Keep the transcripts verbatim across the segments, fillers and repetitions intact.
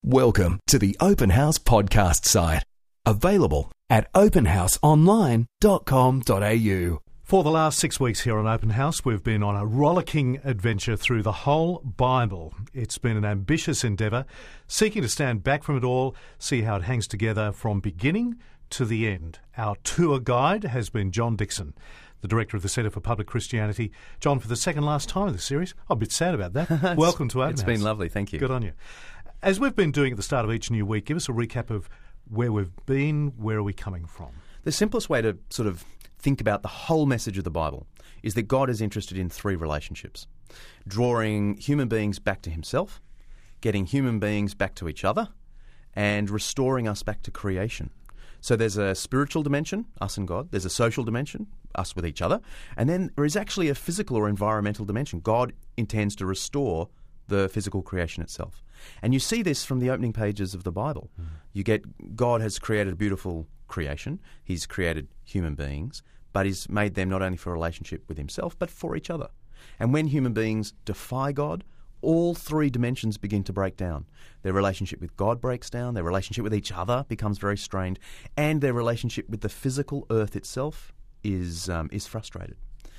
Welcome to the Open House podcast site. Available at open house online dot com dot a u. For the last six weeks here on Open House, we've been on a rollicking adventure through the whole Bible. It's been an ambitious endeavour, seeking to stand back from it all, see how it hangs together from beginning to the end. Our tour guide has been John Dixon, the director of the Centre for Public Christianity. John, for the second last time in this series. I'm a bit sad about that. Welcome to Open It's House. been lovely, thank you. Good on you. As we've been doing at the start of each new week, give us a recap of where we've been, where are we coming from? The simplest way to sort of think about the whole message of the Bible is that God is interested in three relationships: drawing human beings back to himself, getting human beings back to each other, and restoring us back to creation. So there's a spiritual dimension, us and God. There's a social dimension, us with each other. And then there is actually a physical or environmental dimension. God intends to restore the physical creation itself. And you see this from the opening pages of the Bible. Mm. You get God has created a beautiful creation. He's created human beings, but he's made them not only for a relationship with himself, but for each other. And when human beings defy God, all three dimensions begin to break down. Their relationship with God breaks down, their relationship with each other becomes very strained, and their relationship with the physical earth itself is um, is frustrated.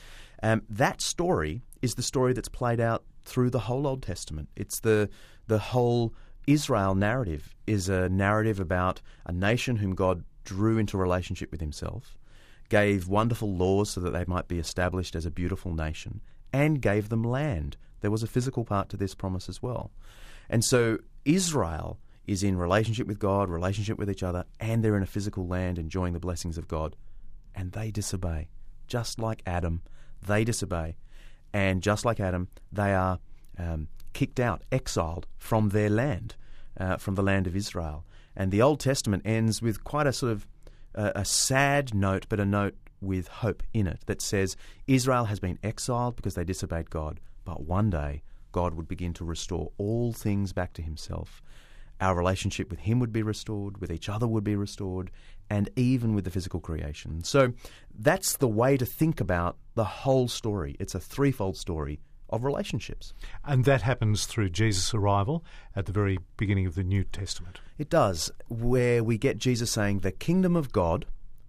Um, that story is the story that's played out through the whole Old Testament. It's the the whole Israel narrative is a narrative about a nation whom God drew into relationship with himself, gave wonderful laws so that they might be established as a beautiful nation, and gave them land. There was a physical part to this promise as well. And so Israel is in relationship with God, relationship with each other, and they're in a physical land enjoying the blessings of God. And they disobey. Just like Adam, they disobey. And just like Adam, they are um, kicked out, exiled from their land, uh, from the land of Israel. And the Old Testament ends with quite a sort of uh, a sad note, but a note with hope in it that says Israel has been exiled because they disobeyed God, but one day God would begin to restore all things back to himself. Our relationship with him would be restored, with each other would be restored, and even with the physical creation. So that's the way to think about the whole story. It's a threefold story of relationships. And that happens through Jesus' arrival at the very beginning of the New Testament. It does, where we get Jesus saying, the kingdom of God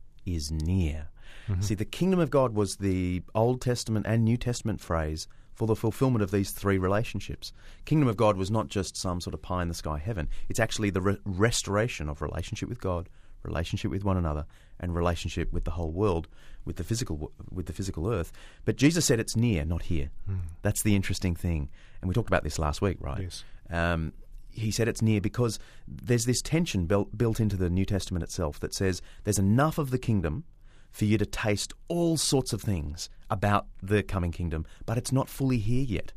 is near. Mm-hmm. See, the kingdom of God was the Old Testament and New Testament phrase for the fulfillment of these three relationships. Kingdom of God was not just some sort of pie-in-the-sky heaven. It's actually the re- restoration of relationship with God, relationship with one another, and relationship with the whole world, with the physical with the physical earth. But Jesus said it's near, not here. Mm. That's the interesting thing. And we talked about this last week, right? Yes. Um, he said it's near because there's this tension built, built into the New Testament itself that says there's enough of the kingdom for you to taste all sorts of things about the coming kingdom, but it's not fully here yet.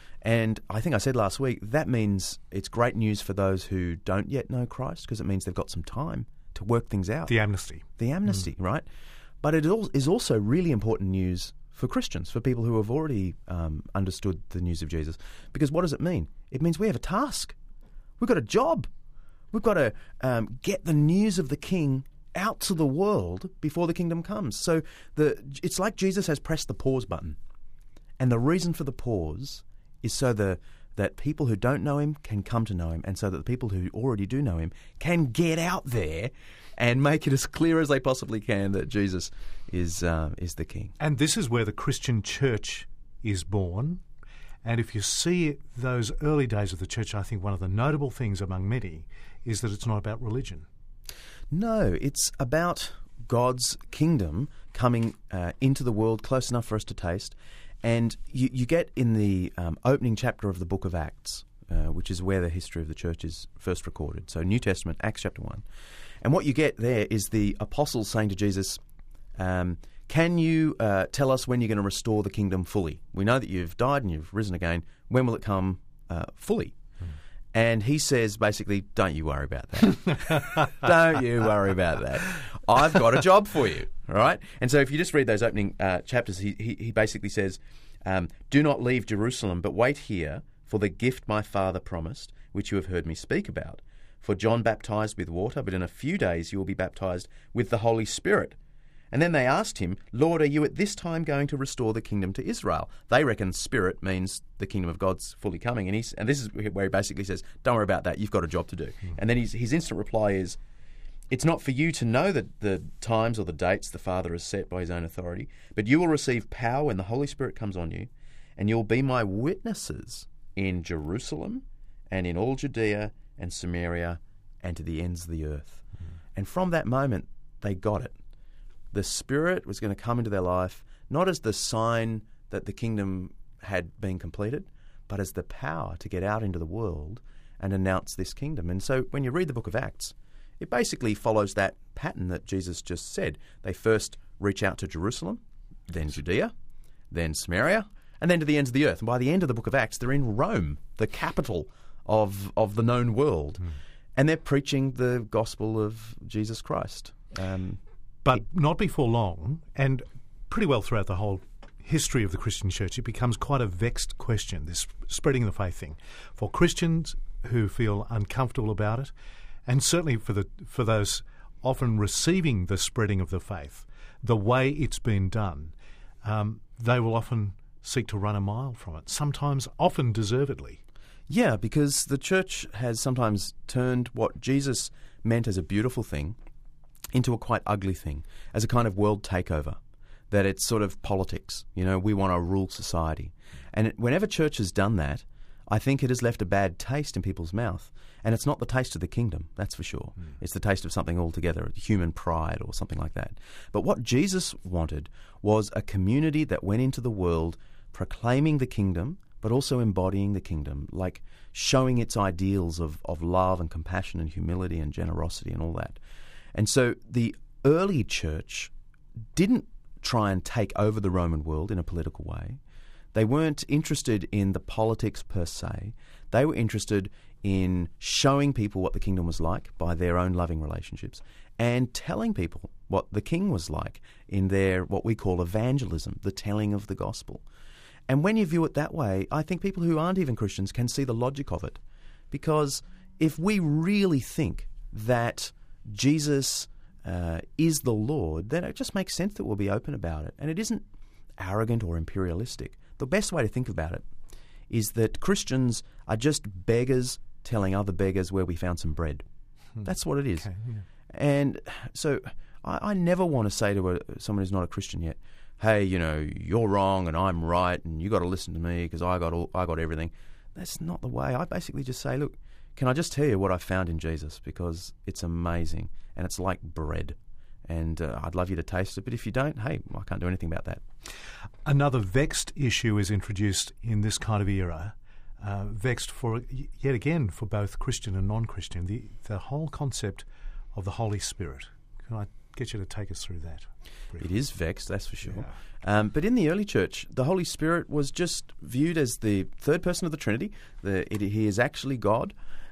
And I think I said last week, that means it's great news for those who don't yet know Christ, because it means they've got some time to work things out. The amnesty. The amnesty, mm. right? But it is also really important news for Christians, for people who have already um, understood the news of Jesus. Because what does it mean? It means we have a task. We've got a job. We've got to um, get the news of the King out to the world before the kingdom comes. So the it's like Jesus has pressed the pause button. And the reason for the pause is so the that people who don't know him can come to know him, and so that the people who already do know him can get out there and make it as clear as they possibly can that Jesus is uh, is the King. And this is where the Christian church is born. And if you see those early days of the church, I think one of the notable things among many is that it's not about religion. No, it's about God's kingdom coming uh, into the world close enough for us to taste. And you, you get in the um, opening chapter of the book of Acts, uh, which is where the history of the church is first recorded. So New Testament, Acts chapter one. And what you get there is the apostles saying to Jesus, um, can you uh, tell us when you're going to restore the kingdom fully? We know that you've died and you've risen again. When will it come uh, fully? And he says, basically, don't you worry about that. Don't you worry about that. I've got a job for you, all right? And so if you just read those opening uh, chapters, he, he, he basically says, um, do not leave Jerusalem, but wait here for the gift my Father promised, which you have heard me speak about. For John baptized with water, but in a few days you will be baptized with the Holy Spirit. And then they asked him, Lord, are you at this time going to restore the kingdom to Israel? They reckon spirit means the kingdom of God's fully coming. And he's, and this is where he basically says, don't worry about that, you've got a job to do. Mm. And then his, his instant reply is, it's not for you to know the, the times or the dates the Father has set by his own authority, but you will receive power when the Holy Spirit comes on you, and you'll be my witnesses in Jerusalem and in all Judea and Samaria and to the ends of the earth. Mm. And from that moment, they got it. The Spirit was going to come into their life, not as the sign that the kingdom had been completed, but as the power to get out into the world and announce this kingdom. And so when you read the book of Acts, it basically follows that pattern that Jesus just said. They first reach out to Jerusalem, then Judea, then Samaria, and then to the ends of the earth. And by the end of the book of Acts, they're in Rome, the capital of, of the known world. Mm. And they're preaching the gospel of Jesus Christ. Um But not before long, and pretty well throughout the whole history of the Christian church, it becomes quite a vexed question, this spreading the faith thing, for Christians who feel uncomfortable about it, and certainly for the for those often receiving the spreading of the faith, the way it's been done, um, they will often seek to run a mile from it, sometimes often deservedly. Yeah, because the church has sometimes turned what Jesus meant as a beautiful thing into a quite ugly thing, as a kind of world takeover, that it's sort of politics. You know, we want to rule society. And it, whenever church has done that, I think it has left a bad taste in people's mouth. And it's not the taste of the kingdom, that's for sure. Mm. It's the taste of something altogether, human pride or something like that. But what Jesus wanted was a community that went into the world proclaiming the kingdom, but also embodying the kingdom, like showing its ideals of, of love and compassion and humility and generosity and all that. And so the early church didn't try and take over the Roman world in a political way. They weren't interested in the politics per se. They were interested in showing people what the kingdom was like by their own loving relationships and telling people what the king was like in their what we call evangelism, the telling of the gospel. And when you view it that way, I think people who aren't even Christians can see the logic of it. Because if we really think that Jesus uh, is the Lord, then it just makes sense that we'll be open about it. And it isn't arrogant or imperialistic. The best way to think about it is that Christians are just beggars telling other beggars where we found some bread. Hmm. That's what it is. Okay, yeah. And so I, I never want to say to a, someone who's not a Christian yet, hey, you know, you're wrong and I'm right and you got to listen to me because I got all, I got everything. That's not the way. I basically just say, look, can I just tell you what I found in Jesus, because it's amazing and it's like bread, and uh, I'd love you to taste it, but if you don't, hey, I can't do anything about that. Another vexed issue is introduced in this kind of era, uh, vexed for yet again for both Christian and non-Christian, the, the whole concept of the Holy Spirit. Can I get you to take us through that briefly? It is vexed, that's for sure. Yeah. Um, but in the early church, the Holy Spirit was just viewed as the third person of the Trinity. The, it, he is actually God.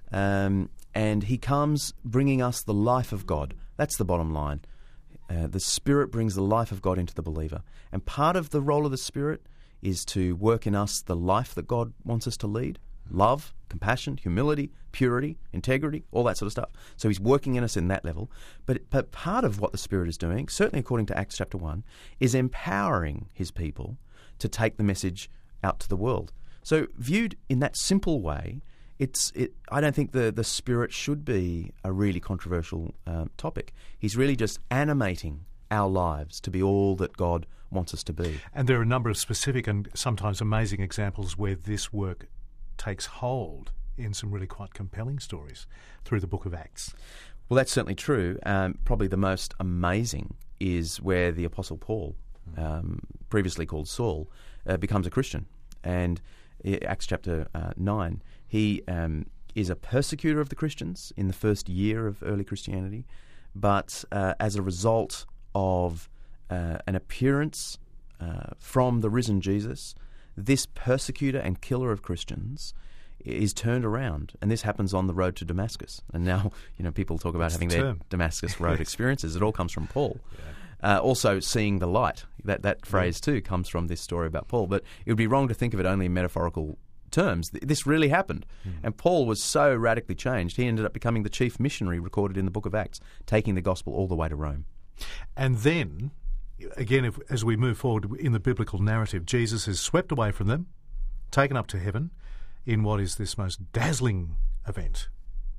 Um, and he comes bringing us the life of God. That's the bottom line. Uh, the Spirit brings the life of God into the believer. And part of the role of the Spirit is to work in us the life that God wants us to lead. Love, compassion, humility, purity, integrity, all that sort of stuff. So he's working in us in that level. But, but part of what the Spirit is doing, certainly according to Acts chapter one, is empowering his people to take the message out to the world. So viewed in that simple way, It's. It, I don't think the, the Spirit should be a really controversial um, topic. He's really just animating our lives to be all that God wants us to be. And there are a number of specific and sometimes amazing examples where this work takes hold in some really quite compelling stories through the book of Acts. Well, that's certainly true. Um, probably the most amazing is where the Apostle Paul, um, previously called Saul, uh, becomes a Christian. And Acts chapter uh, nine, he um, is a persecutor of the Christians in the first year of early Christianity, but uh, as a result of uh, an appearance uh, from the risen Jesus, this persecutor and killer of Christians is turned around, and this happens on the road to Damascus. And now, you know, people talk about What's having the their term? Damascus Road experiences. It all comes from Paul. Yeah. Uh, also, seeing the light. That that phrase too comes from this story about Paul. But it would be wrong to think of it only in metaphorical terms. This really happened. Mm. And Paul was so radically changed, he ended up becoming the chief missionary recorded in the book of Acts, taking the gospel all the way to Rome. And then again, if, as we move forward in the biblical narrative, Jesus is swept away from them, taken up to heaven in what is this most dazzling event.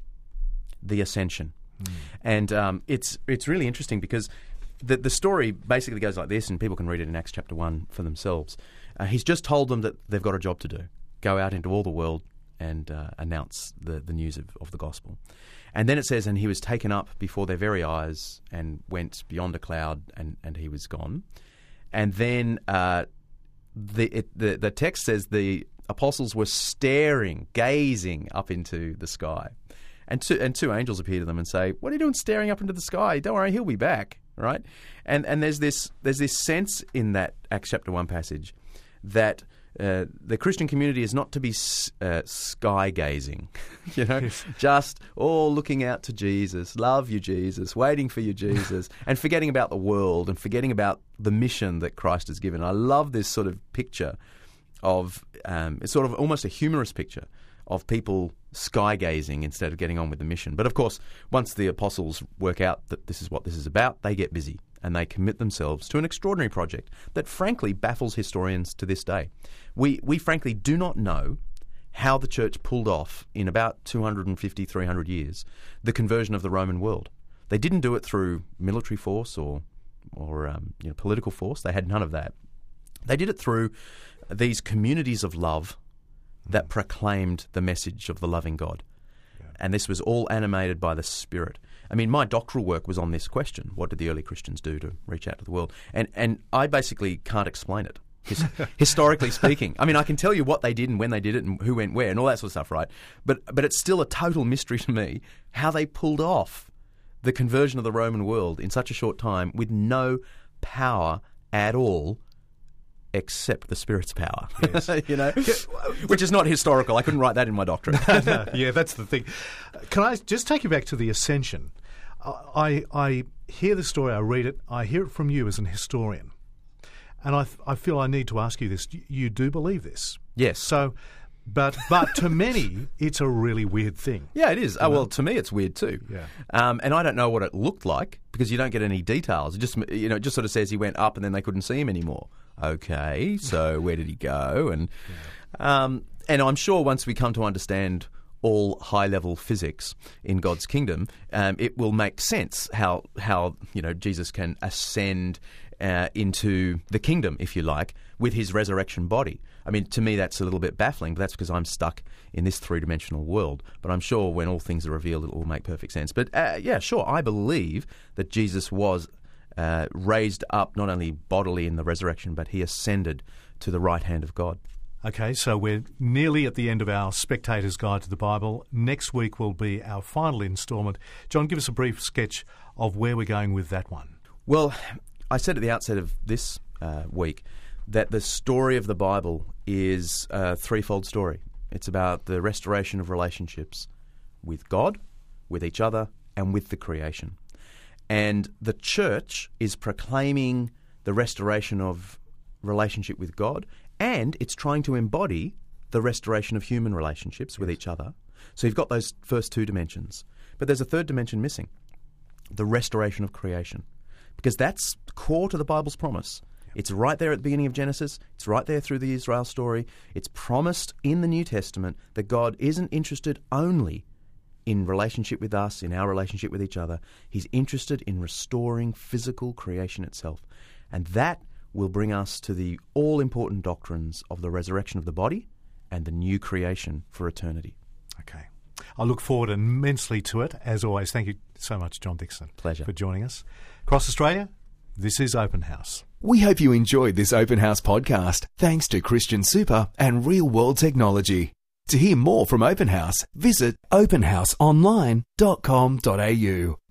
The ascension. Mm. And um, it's it's really interesting because the the story basically goes like this, and people can read it in Acts chapter one for themselves. Uh, he's just told them that they've got a job to do. Go out into all the world and uh, announce the, the news of, of the gospel. And then it says, and he was taken up before their very eyes and went beyond a cloud, and, and he was gone. And then uh, the, it, the the text says the apostles were staring, gazing up into the sky. And two, and two angels appear to them and say, "What are you doing staring up into the sky? Don't worry, he'll be back." Right? And and there's this there's this sense in that Acts chapter one passage that uh, the Christian community is not to be uh, sky gazing, you know, yes. just all looking out to Jesus, love you Jesus, waiting for you Jesus, and forgetting about the world and forgetting about the mission that Christ has given. I love this sort of picture of um, it's sort of almost a humorous picture of people sky gazing instead of getting on with the mission. But of course, once the apostles work out that this is what this is about, they get busy and they commit themselves to an extraordinary project that frankly baffles historians to this day. We we frankly do not know how the church pulled off in about two hundred fifty, three hundred years the conversion of the Roman world. They didn't do it through military force or or um, you know, political force. They had none of that. They did it through these communities of love that proclaimed the message of the loving God. Yeah. And this was all animated by the Spirit. I mean, my doctoral work was on this question. What did the early Christians do to reach out to the world? And and I basically can't explain it, his, historically speaking. I mean, I can tell you what they did and when they did it and who went where and all that sort of stuff, right? But but it's still a total mystery to me how they pulled off the conversion of the Roman world in such a short time with no power at all except the Spirit's power, yes. you know, which is not historical. I couldn't write that in my doctorate. no, yeah, that's the thing. Can I just take you back to the ascension? I I hear the story, I read it, I hear it from you as an historian, and I I feel I need to ask you this. You do believe this? Yes. So, but but to many, it's a really weird thing. Yeah, it is. Oh, well, to me, it's weird too. Yeah. Um, and I don't know what it looked like because you don't get any details. It just you know, it just sort of says he went up and then they couldn't see him anymore. Okay, so where did he go? And yeah. um, and I'm sure once we come to understand all high-level physics in God's kingdom, um, it will make sense how how you know Jesus can ascend uh, into the kingdom, if you like, with his resurrection body. I mean, to me, that's a little bit baffling, but that's because I'm stuck in this three-dimensional world. But I'm sure when all things are revealed, it will make perfect sense. But uh, yeah, sure, I believe that Jesus was Uh, raised up not only bodily in the resurrection, but he ascended to the right hand of God. Okay, so we're nearly at the end of our Spectator's Guide to the Bible. Next week will be our final instalment. John, give us a brief sketch of where we're going with that one. Well, I said at the outset of this uh, week that the story of the Bible is a threefold story. It's about the restoration of relationships with God, with each other, and with the creation. And the church is proclaiming the restoration of relationship with God, and it's trying to embody the restoration of human relationships with each other. So you've got those first two dimensions. But there's a third dimension missing, the restoration of creation, because that's core to the Bible's promise. It's right there at the beginning of Genesis. It's right there through the Israel story. It's promised in the New Testament that God isn't interested only in relationship with us, in our relationship with each other. He's interested in restoring physical creation itself. And that will bring us to the all-important doctrines of the resurrection of the body and the new creation for eternity. Okay. I look forward immensely to it. As always, thank you so much, John Dixon. Pleasure. For joining us. Across Australia, this is Open House. We hope you enjoyed this Open House podcast, thanks to Christian Super and Real World Technology. To hear more from Open House, visit open house online dot com dot a u.